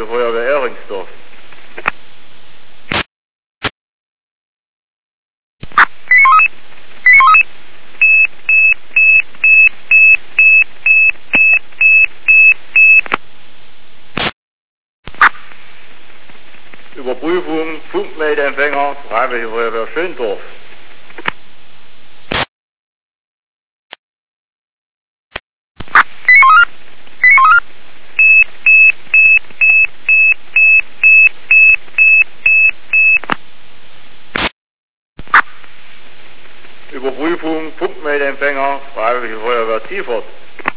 Freiwillige Feuerwehr Ehringsdorf. Überprüfung Funkmeldeempfänger Freiwillige Feuerwehr Schöndorf. Überprüfung Funkmeldeempfänger Freiwillige Feuerwehr Ziefert.